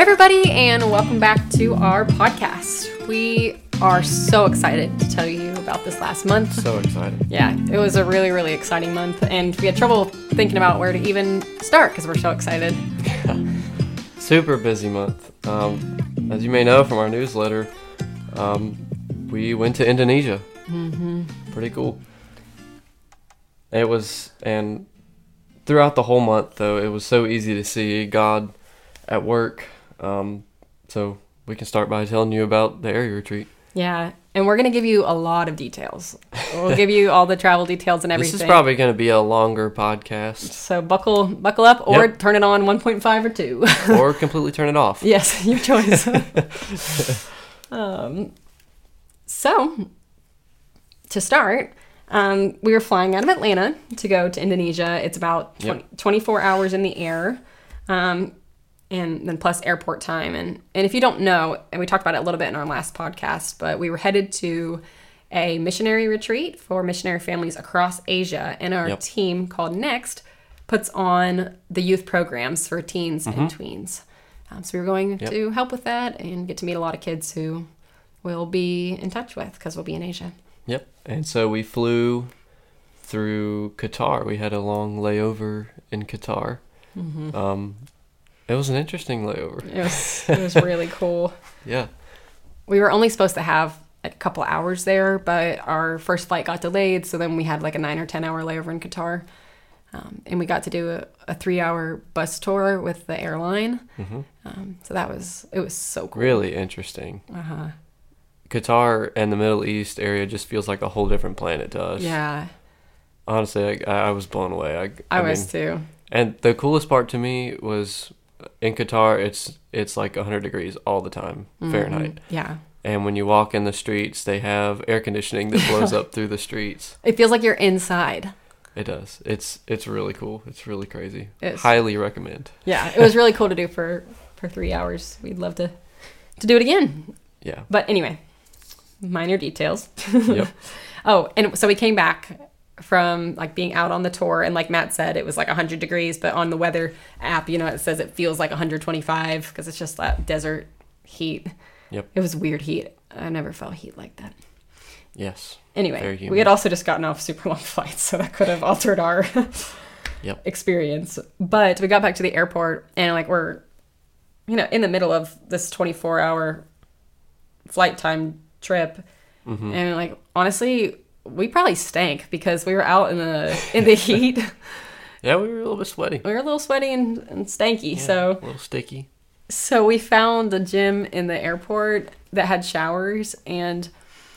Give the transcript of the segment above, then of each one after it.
everybody, and welcome back to our podcast. We are so excited to tell you about this last month. So excited. Yeah, it was a really, really exciting month, and we had trouble thinking about where to even start because we're so excited. Super busy month. As you may know from our newsletter, we went to Indonesia. Mm-hmm. Pretty cool. It was, and throughout the whole month, though, it was so easy to see God at work. So we can start by telling you about the area retreat. Yeah, and we're going to give you a lot of details. We'll give you all the travel details and everything. This is probably going to be a longer podcast. So buckle up or Turn it on 1.5 or 2. Or completely turn it off. Yes, your choice. So, to start, we were flying out of Atlanta to go to Indonesia. It's about 24 hours in the air. And then plus airport time. And if you don't know, and we talked about it a little bit in our last podcast, but we were headed to a missionary retreat for missionary families across Asia. And our team called Next puts on the youth programs for teens and tweens. So we were going to help with that and get to meet a lot of kids who we'll be in touch with because we'll be in Asia. Yep. And so we flew through Qatar. We had a long layover in Qatar. Mm-hmm. It was an interesting layover. It was really cool. Yeah. We were only supposed to have a couple hours there, but our first flight got delayed, so then we had like a 9 or 10 hour layover in Qatar. And we got to do a 3-hour bus tour with the airline. Mm-hmm. So it was so cool. Really interesting. Uh-huh. Qatar and the Middle East area just feels like a whole different planet to us. Yeah. Honestly, I was blown away. I was too. And the coolest part to me was in Qatar, it's like 100 degrees all the time, Fahrenheit. Yeah. And when you walk in the streets, they have air conditioning that blows up through the streets. It feels like you're inside. It does. It's really cool. It's really crazy. It's, highly recommend. Yeah, it was really cool to do for 3 hours. We'd love to do it again. Yeah. But anyway, minor details. Yep. Oh, and so we came back from like being out on the tour, and like Matt said, it was like 100 degrees, but on the weather app, it says it feels like 125 because it's just that desert heat. Yep. It was weird heat. I never felt heat like that. Yes. Anyway, we had also just gotten off super long flights, so that could have altered our experience. But we got back to the airport, and like we're, in the middle of this 24-hour flight time trip, and like honestly, we probably stank because we were out in the heat. Yeah, we were a little bit sweaty. We were a little sweaty and stanky, so a little sticky. So we found a gym in the airport that had showers, and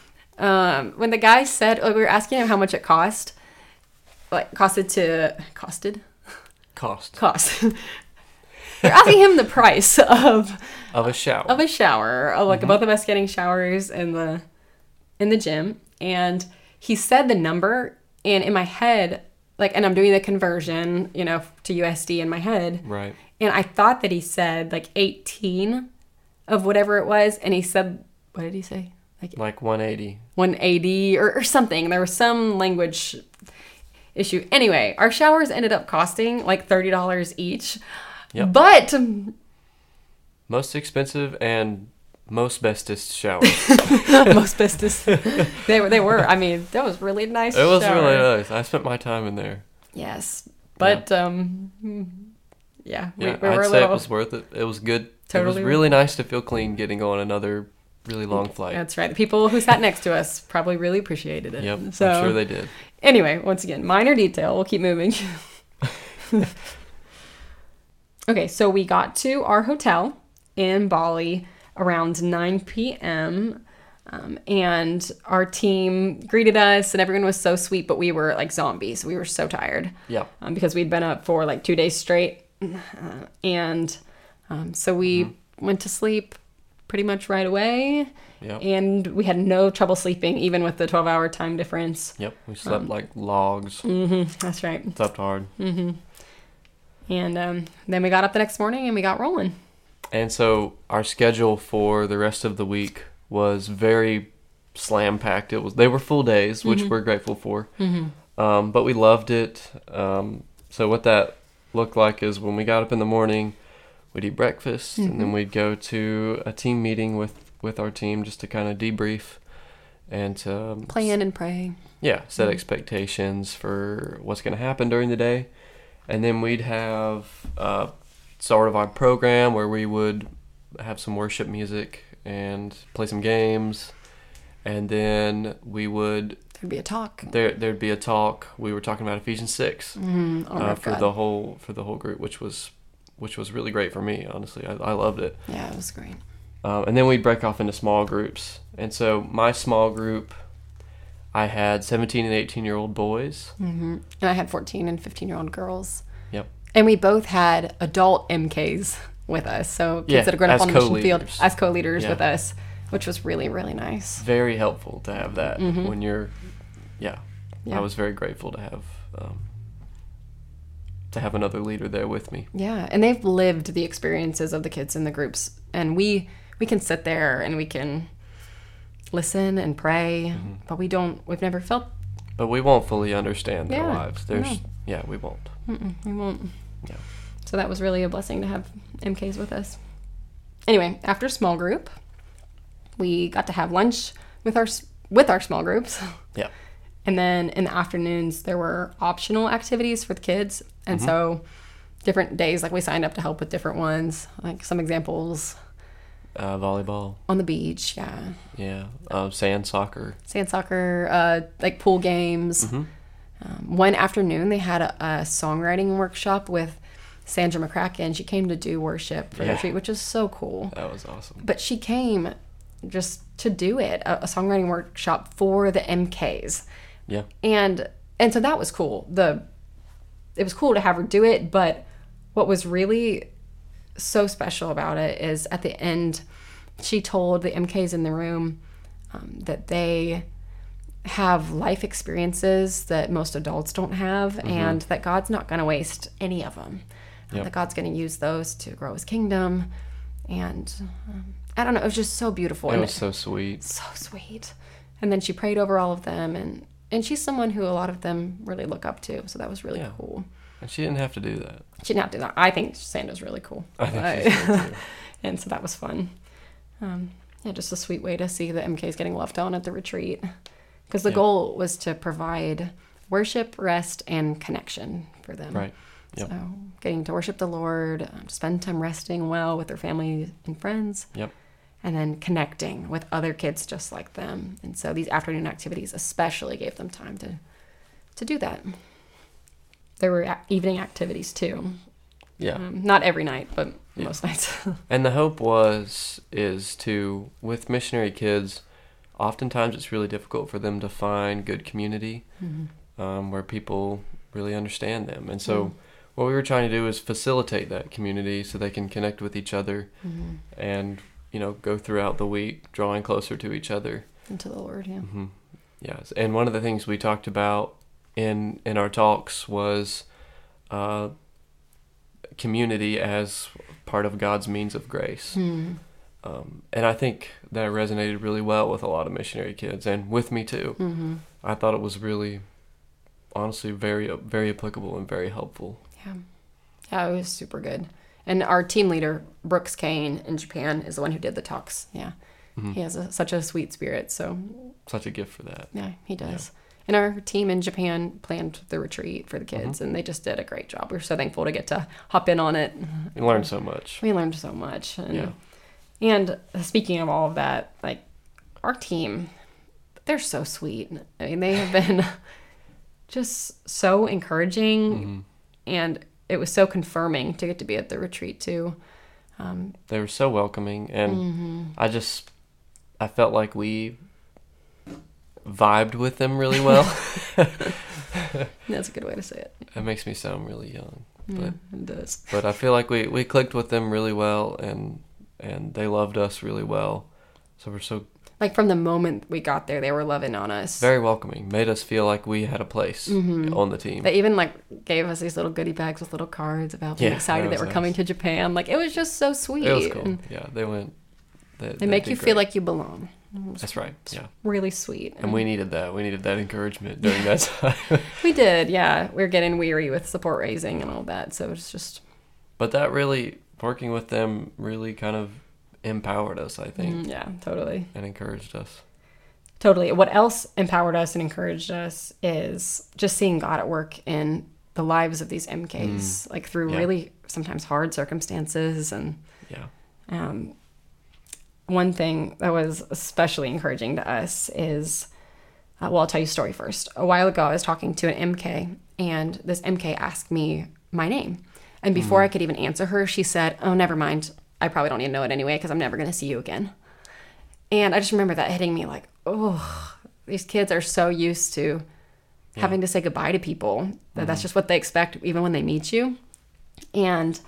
when the guy said, we were asking him how much it cost. We're asking him the price of a shower. Like both of us getting showers in the gym, and he said the number, and in my head, and I'm doing the conversion, to USD in my head. Right. And I thought that he said 18 of whatever it was, and he said, what did he say? Like 180. 180 or something. There was some language issue. Anyway, our showers ended up costing like $30 each. Yep. But most expensive and most bestest showers. Most bestest. They were. I mean, that was really nice. It was really nice. I spent my time in there. Yes. But we were I'd a say little, it was worth it. It was good. Totally. It was really nice to feel clean getting on another really long flight. That's right. The people who sat next to us probably really appreciated it. Yep, so, I'm sure they did. Anyway, once again, minor detail. We'll keep moving. Okay, so we got to our hotel in Bali around 9 p.m. And our team greeted us, and everyone was so sweet, but we were like zombies. We were so tired. Yeah. Because we'd been up for 2 days straight. So we went to sleep pretty much right away. Yep. And we had no trouble sleeping, even with the 12-hour time difference. Yep. We slept like logs. That's right. Slept hard. And then we got up the next morning and we got rolling. And so our schedule for the rest of the week was very slam-packed. They were full days, which we're grateful for. But we loved it. So what that looked like is when we got up in the morning, we'd eat breakfast, and then we'd go to a team meeting with our team just to kind of debrief and to plan and pray. Yeah, set expectations for what's going to happen during the day. And then we'd have sort of our program where we would have some worship music and play some games. And then we would... There'd be a talk. There'd be a talk. We were talking about Ephesians 6 for the whole group, which was really great for me, honestly. I loved it. Yeah, it was great. And then we'd break off into small groups. And so my small group, I had 17 and 18-year-old boys. And I had 14 and 15-year-old girls. Yep. And we both had adult MKs with us. So kids that have grown up on the mission field as co-leaders with us, which was really, really nice. Very helpful to have that when you're, I was very grateful to have another leader there with me. Yeah, and they've lived the experiences of the kids in the groups. And we can sit there and we can listen and pray, but we've never felt. But we won't fully understand their lives. We won't. We won't. Yeah. So that was really a blessing to have MKs with us. Anyway, after small group, we got to have lunch with our small groups. Yeah. And then in the afternoons, there were optional activities for the kids. And so different days, like we signed up to help with different ones, like some examples. Volleyball. On the beach, yeah. Yeah. Sand soccer, like pool games. One afternoon, they had a songwriting workshop with Sandra McCracken. She came to do worship for the retreat, which is so cool. That was awesome. But she came just to do it, a songwriting workshop for the MKs. Yeah. And so that was cool. It was cool to have her do it, but what was really so special about it is at the end, she told the MKs in the room that they have life experiences that most adults don't have, and that God's not going to waste any of them. That God's going to use those to grow his kingdom. And I don't know, it was just so beautiful. It was so sweet. So sweet. And then she prayed over all of them, and she's someone who a lot of them really look up to, so that was really cool. And she didn't have to do that. She didn't have to do that. I think Sandra's really cool. I think she's cool too. And so that was fun. Just a sweet way to see the MKs getting loved on at the retreat. Because the goal was to provide worship, rest, and connection for them. Right. Yep. So getting to worship the Lord, spend time resting well with their family and friends. Yep. And then connecting with other kids just like them. And so these afternoon activities especially gave them time to do that. There were evening activities too. Yeah. Not every night, but most nights. And the hope is to, with missionary kids, oftentimes it's really difficult for them to find good community where people really understand them. And so what we were trying to do is facilitate that community so they can connect with each other and, go throughout the week drawing closer to each other. And to the Lord, yeah. Yes. And one of the things we talked about in our talks was community as part of God's means of grace. And I think that resonated really well with a lot of missionary kids and with me too. I thought it was really, honestly, very, very applicable and very helpful. Yeah, it was super good. And our team leader, Brooks Kane in Japan, is the one who did the talks. Yeah. He has such a sweet spirit. So such a gift for that. Yeah, he does. And our team in Japan planned the retreat for the kids, and they just did a great job. We're so thankful to get to hop in on it. We learned so much. And speaking of all of that, like our team, they're so sweet. I mean, they have been just so encouraging, and it was so confirming to get to be at the retreat too. They were so welcoming, and I felt like we vibed with them really well. That's a good way to say it. It makes me sound really young, but it does. But I feel like we clicked with them really well, and they loved us really well. So we're so, like, from the moment we got there, they were loving on us. Very welcoming. Made us feel like we had a place on the team. They even gave us these little goodie bags with little cards about being excited that we're coming to Japan. Like, it was just so sweet. It was cool. And they went. They make you feel like you belong. That's right. Yeah. Really sweet. And we needed that. We needed that encouragement during that time. We did. Yeah. We were getting weary with support raising and all that. So it's just. But that really working with them really kind of empowered us, I think. Yeah, totally. And encouraged us. Totally. What else empowered us and encouraged us is just seeing God at work in the lives of these MKs, like through really sometimes hard circumstances. And yeah. One thing that was especially encouraging to us is, well, I'll tell you a story first. A while ago, I was talking to an MK, and this MK asked me my name. And before I could even answer her, she said, "Oh, never mind. I probably don't need to know it anyway because I'm never going to see you again." And I just remember that hitting me like, oh, these kids are so used to having to say goodbye to people. That's just what they expect even when they meet you. And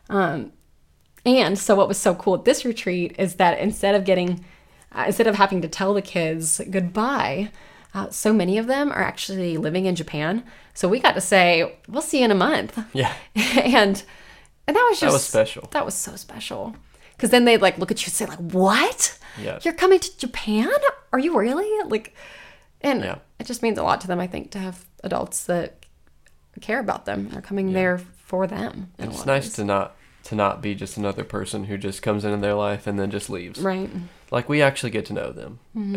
so what was so cool at this retreat is that instead of having to tell the kids goodbye, so many of them are actually living in Japan. So we got to say, we'll see you in a month. Yeah. and that was special. That was so special. Because then they'd like look at you and say like, "What? Yeah. You're coming to Japan? Are you really?" Like, and it just means a lot to them, I think, to have adults that care about them and are coming there for them. It's nice to not be just another person who just comes into their life and then just leaves. Right. Like we actually get to know them,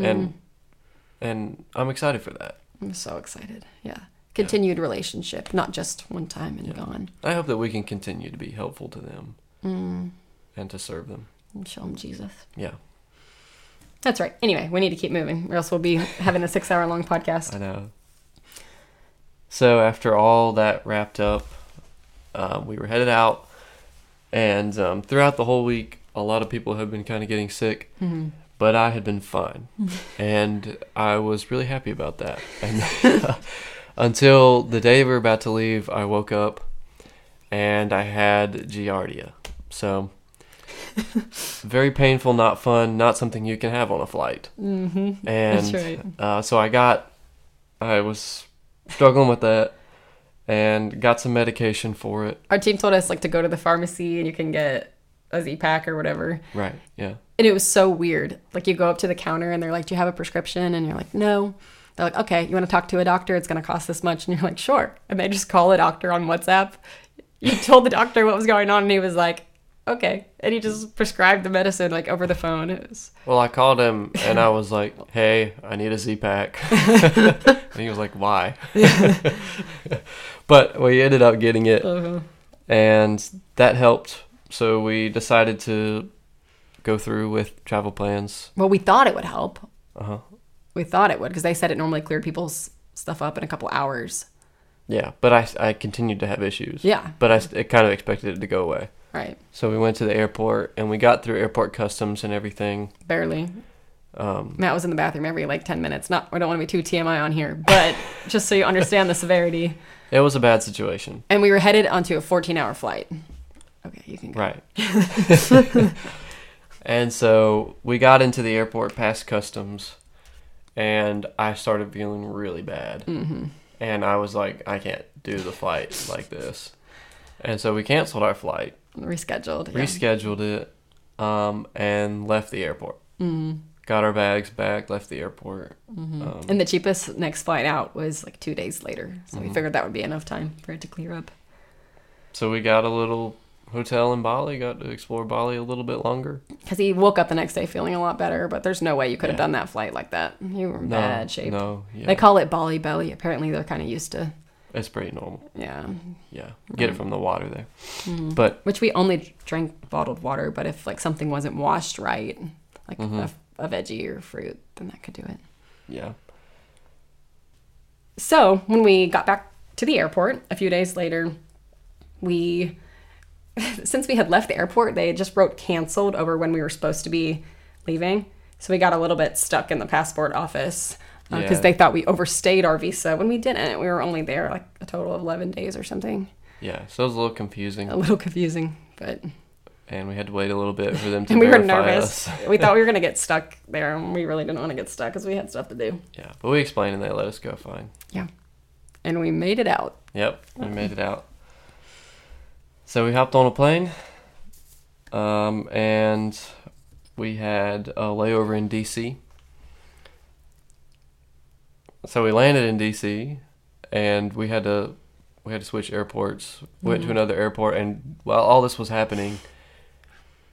and I'm excited for that. I'm so excited. Yeah. Continued relationship, not just one time and gone. I hope that we can continue to be helpful to them and to serve them. And show them Jesus. Yeah. That's right. Anyway, we need to keep moving or else we'll be having a 6-hour-long podcast. I know. So after all that wrapped up, we were headed out. And throughout the whole week, a lot of people have been kind of getting sick. But I had been fine. And I was really happy about that. And until the day we were about to leave, I woke up and I had Giardia. So very painful, not fun, not something you can have on a flight. And That's right. So I was struggling with that and got some medication for it. Our team told us like to go to the pharmacy and you can get a Z-Pack or whatever. Right, yeah. And it was so weird. Like you go up to the counter and they're like, "Do you have a prescription?" And you're like, "No." They're like, "Okay, you want to talk to a doctor? It's going to cost this much." And you're like, "Sure." And they just call a doctor on WhatsApp. You told the doctor what was going on and he was like, "Okay." And he just prescribed the medicine like over the phone. Well, I called him and I was like, "Hey, I need a Z-Pack." And he was like, "Why?" But we ended up getting it and that helped. So we decided to go through with travel plans. Well, we thought it would help. We thought it would because they said it normally cleared people's stuff up in a couple hours. Yeah, but I continued to have issues. Yeah. But I kind of expected it to go away. Right. So we went to the airport and we got through airport customs and everything. Barely. Matt was in the bathroom every like 10 minutes. I don't want to be too TMI on here, but just so you understand the severity. It was a bad situation. And we were headed onto a 14-hour flight. Okay, you can go. Right. And so we got into the airport past customs and I started feeling really bad. And I was like, I can't do the flight like this. And so we canceled our flight. Rescheduled it, and left the airport. Got our bags back, left the airport. And the cheapest next flight out was like 2 days later. So we figured that would be enough time for it to clear up. So we got a little hotel in Bali, got to explore Bali a little bit longer. Because he woke up the next day feeling a lot better, but there's no way you could have done that flight like that. You were in bad shape. No, yeah. They call it Bali belly. Apparently they're kind of used to. It's pretty normal. Yeah. Yeah. Get it from the water there. But which we only drank bottled water, but if like something wasn't washed right, like a veggie or fruit, then that could do it. Yeah. So when we got back to the airport a few days later, since we had left the airport, they just wrote canceled over when we were supposed to be leaving. So we got a little bit stuck in the passport office because they thought we overstayed our visa when we didn't. We were only there like a total of 11 days or something. Yeah, so it was a little confusing. But... And we had to wait a little bit for them to and we were verify nervous. us. We thought we were going to get stuck there, and we really didn't want to get stuck because we had stuff to do. Yeah, but we explained and they let us go fine. Yeah. And we made it out. Yep, we made it out. So we hopped on a plane, and we had a layover in D.C. So we landed in D.C., and we had to switch airports, went to another airport, and while all this was happening,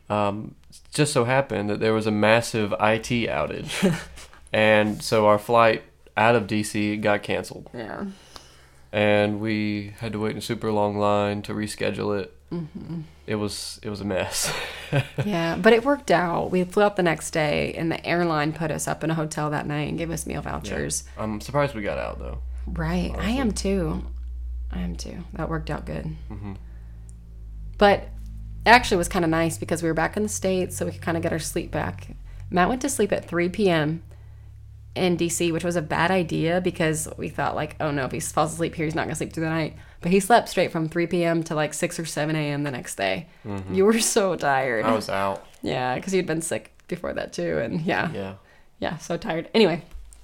just so happened that there was a massive IT outage. And so our flight out of DC got canceled. Yeah. And we had to wait in a super long line to reschedule it. Mm-hmm. It was a mess. Yeah, but it worked out. We flew out the next day, and the airline put us up in a hotel that night and gave us meal vouchers. Yeah. I'm surprised we got out, though. Right. Honestly. I am too. That worked out good. Mm-hmm. But it actually was kind of nice because we were back in the States, so we could kind of get our sleep back. Matt went to sleep at 3 p.m. in DC, which was a bad idea because we thought, like, oh no, if he falls asleep here, he's not going to sleep through the night. But he slept straight from 3 p.m. to like 6 or 7 a.m. the next day. Mm-hmm. You were so tired. I was out. Yeah, because you'd been sick before that too. And yeah, so tired. Anyway,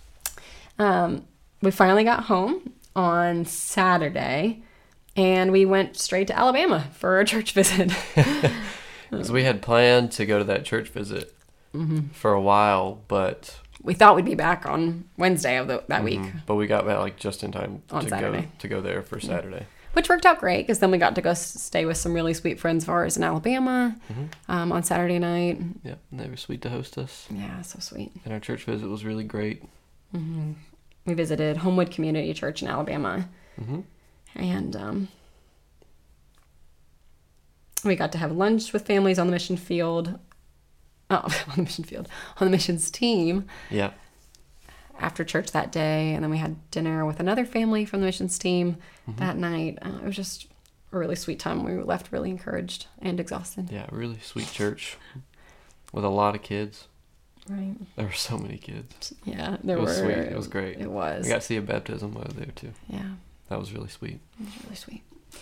we finally got home on Saturday, and we went straight to Alabama for a church visit. Because we had planned to go to that church visit for a while, but... We thought we'd be back on Wednesday of that week. But we got back like just in time to go there for Saturday. Which worked out great because then we got to go stay with some really sweet friends of ours in Alabama on Saturday night. Yeah, and they were sweet to host us. Yeah, so sweet. And our church visit was really great. Mm-hmm. We visited Homewood Community Church in Alabama. Mm-hmm. And we got to have lunch with families on the mission field. On the missions team. Yeah. After church that day, and then we had dinner with another family from the missions team that night. It was just a really sweet time. We left really encouraged and exhausted. Yeah, really sweet church with a lot of kids. Right. There were so many kids. Yeah, it was sweet. It was great. It was. We got to see a baptism while there too. Yeah. That was really sweet. It was really sweet.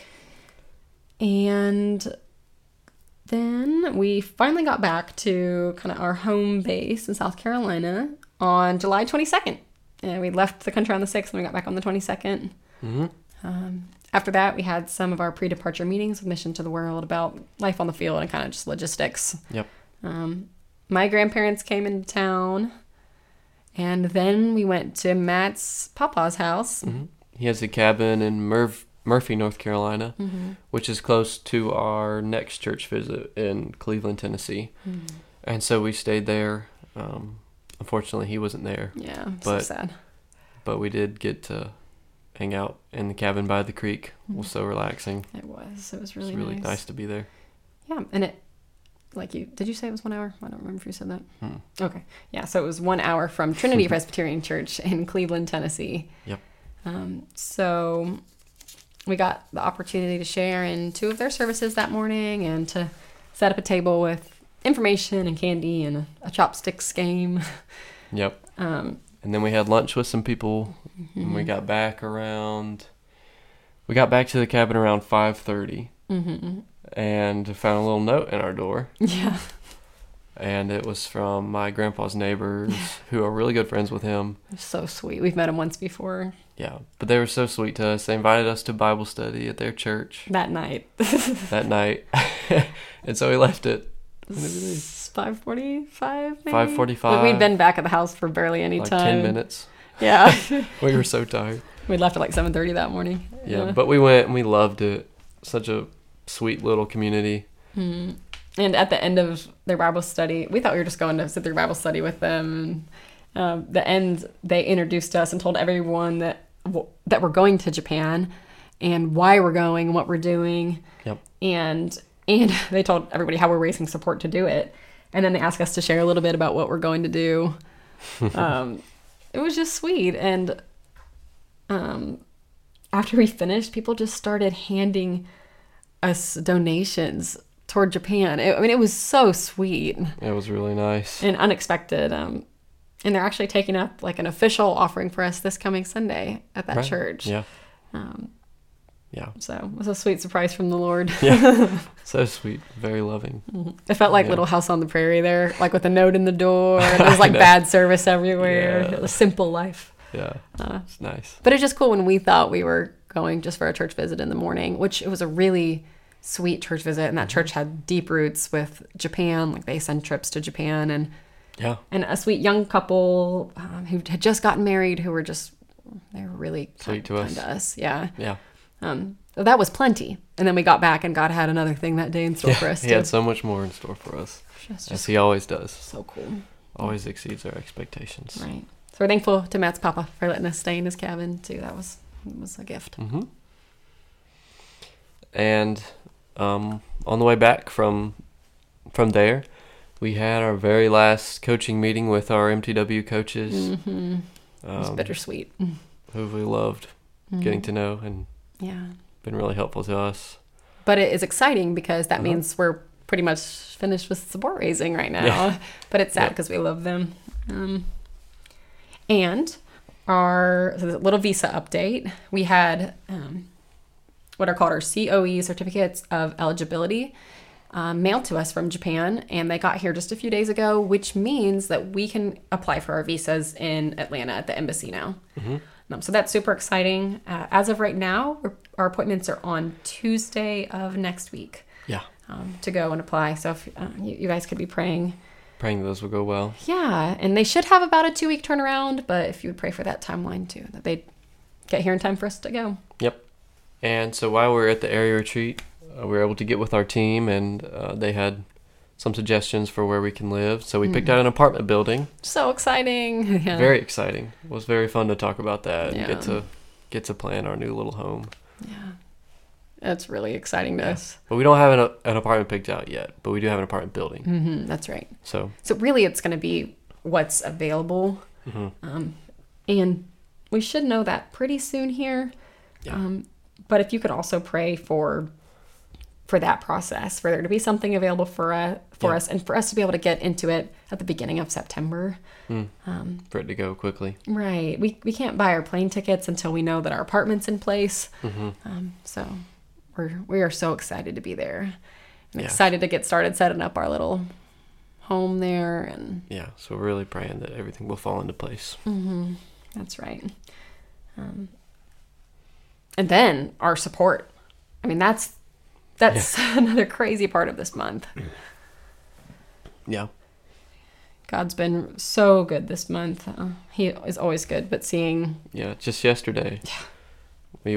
And then we finally got back to kind of our home base in South Carolina on July 22nd. And we left the country on the 6th and we got back on the 22nd. Mm-hmm. After that, we had some of our pre-departure meetings with Mission to the World about life on the field and kind of just logistics. Yep. My grandparents came into town, and then we went to Matt's papa's house. Mm-hmm. He has a cabin in Murphy, North Carolina, which is close to our next church visit in Cleveland, Tennessee. Mm-hmm. And so we stayed there. Unfortunately, he wasn't there. Yeah, so sad. But we did get to hang out in the cabin by the creek. It was so relaxing. It was. It was really nice. Nice to be there. Yeah, and did you say it was 1 hour? I don't remember if you said that. Okay. Yeah, so it was 1 hour from Trinity Presbyterian Church in Cleveland, Tennessee. Yep. So we got the opportunity to share in 2 of their services that morning and to set up a table with information and candy and a chopsticks game. Yep. And then we had lunch with some people, and we got back to the cabin around 5:30, and found a little note in our door. Yeah. And it was from my grandpa's neighbors, who are really good friends with him. So sweet. We've met him once before. Yeah, but they were so sweet to us. They invited us to Bible study at their church. That night. And so we left it. 5:45 maybe? 5:45. We'd been back at the house for barely any like time. 10 minutes. Yeah. We were so tired. We left at like 7:30 that morning. Yeah, but we went and we loved it. Such a sweet little community. Mm. And at the end of their Bible study, we thought we were just going to sit through Bible study with them. And the end, they introduced us and told everyone that we're going to Japan and why we're going and what we're doing. Yep. And they told everybody how we're raising support to do it. And then they asked us to share a little bit about what we're going to do. It was just sweet. And after we finished, people just started handing us donations toward Japan. It was so sweet. It was really nice. And unexpected. And they're actually taking up like an official offering for us this coming Sunday at that church. Yeah. Yeah. So it was a sweet surprise from the Lord. Yeah. So sweet. Very loving. It felt like Little House on the Prairie there, like with a note in the door. And there was like bad service everywhere. Yeah. It was simple life. Yeah. It's nice. But it's just cool when we thought we were going just for a church visit in the morning, which it was a really sweet church visit. And that church had deep roots with Japan. Like they send trips to Japan and a sweet young couple who had just gotten married who were they were really sweet to us. Yeah. Yeah. that was plenty. And then we got back and God had another thing that day in store for us. He had so much more in store for us, as he always does. So cool. Always exceeds our expectations. Right. So we're thankful to Matt's papa for letting us stay in his cabin too. That was a gift. Mm-hmm. And on the way back from there, we had our very last coaching meeting with our MTW coaches. Mm-hmm. It was bittersweet. Who we loved getting to know and been really helpful to us. But it is exciting because that means we're pretty much finished with support raising right now. Yeah. But it's sad because we love them. And our little visa update, we had what are called our COE, certificates of eligibility, mailed to us from Japan, and they got here just a few days ago, which means that we can apply for our visas in Atlanta at the embassy now. Mm-hmm. So that's super exciting. As of right now, our appointments are on Tuesday of next week. Yeah. To go and apply. So if you guys could be praying those will go well. Yeah, and they should have about a 2-week turnaround, but if you would pray for that timeline too, that they'd get here in time for us to go. Yep. And so while we were at the area retreat, we were able to get with our team, and they had some suggestions for where we can live. So we picked out an apartment building. So exciting. Yeah. Very exciting. It was very fun to talk about that and Yeah. get to plan our new little home. Yeah. That's really exciting to us. But we don't have an apartment picked out yet, but we do have an apartment building. Mm-hmm, that's right. So really it's going to be what's available. Mm-hmm. And we should know that pretty soon here. Yeah. But if you could also pray for that process, for there to be something available for us and for us to be able to get into it at the beginning of September. For it to go quickly. Right. We can't buy our plane tickets until we know that our apartment's in place. Mm-hmm. So we are so excited to be there and excited to get started setting up our little home there. And yeah, so we're really praying that everything will fall into place. Mm-hmm. That's right. And then our support. I mean, that's another crazy part of this month. Yeah. God's been so good this month. He is always good, but seeing... Yeah, just yesterday, we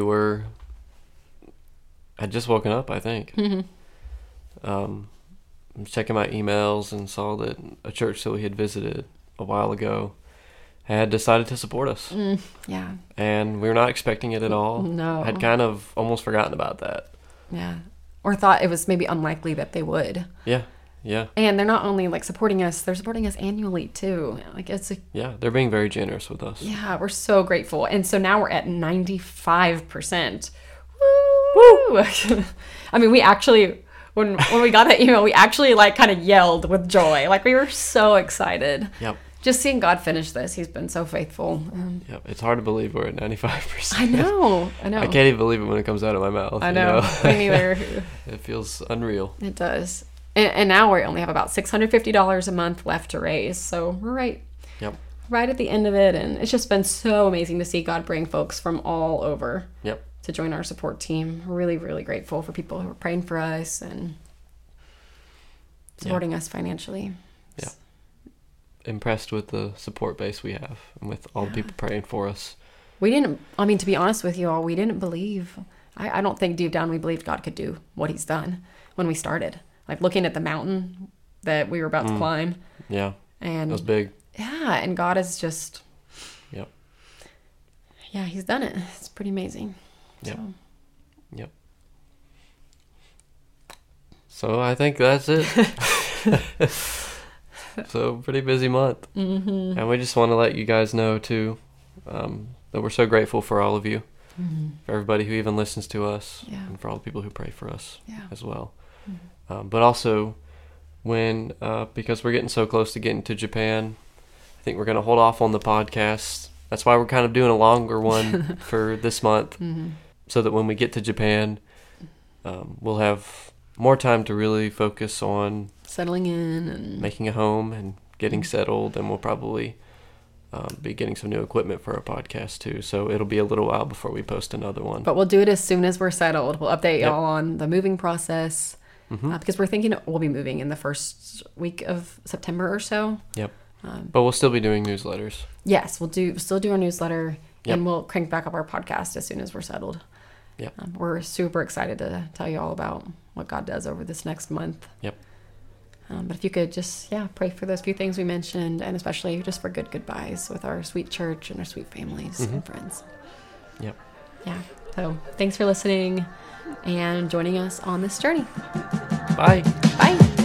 had just woken up, I think. Mm-hmm. Checking my emails and saw that a church that we had visited a while ago had decided to support us. Yeah. And we were not expecting it at all. No. Had kind of almost forgotten about that. Yeah. Or thought it was maybe unlikely that they would. Yeah. Yeah. And they're not only like supporting us, they're supporting us annually too. Like yeah, they're being very generous with us. Yeah, we're so grateful. And so now we're at 95%. Woo! I mean, we actually, when we got that email, we actually like kind of yelled with joy. Like we were so excited. Yep. Just seeing God finish this. He's been so faithful. Yep. It's hard to believe we're at 95%. I know. I can't even believe it when it comes out of my mouth. I know. Me neither. It feels unreal. It does. And now we only have about $650 a month left to raise. So we're right at the end of it. And it's just been so amazing to see God bring folks from all over to join our support team. We're really, really grateful for people who are praying for us and supporting us financially. Yeah. Impressed with the support base we have and with all the people praying for us. To be honest with you all, we didn't believe. I don't think deep down we believed God could do what he's done when we started. Like looking at the mountain that we were about to climb. Yeah. And it was big. Yeah. And God is just. Yep. Yeah, he's done it. It's pretty amazing. Yep. So. Yep. So I think that's it. So pretty busy month. Mm-hmm. And we just want to let you guys know too that we're so grateful for all of you. Mm-hmm. For everybody who even listens to us. Yeah. And for all the people who pray for us as well. Mm-hmm. But also, because we're getting so close to getting to Japan, I think we're going to hold off on the podcast. That's why we're kind of doing a longer one for this month, so that when we get to Japan, we'll have more time to really focus on settling in and making a home and getting settled, and we'll probably be getting some new equipment for our podcast too. So it'll be a little while before we post another one. But we'll do it as soon as we're settled. We'll update y'all on the moving process. Because we're thinking we'll be moving in the first week of September or so. Yep. But we'll still be doing newsletters. Yes, we'll still do our newsletter, and we'll crank back up our podcast as soon as we're settled. Yep. We're super excited to tell you all about what God does over this next month. Yep. But if you could just, pray for those few things we mentioned, and especially just for good goodbyes with our sweet church and our sweet families and friends. Yep. Yeah. So thanks for listening and joining us on this journey. Bye. Bye.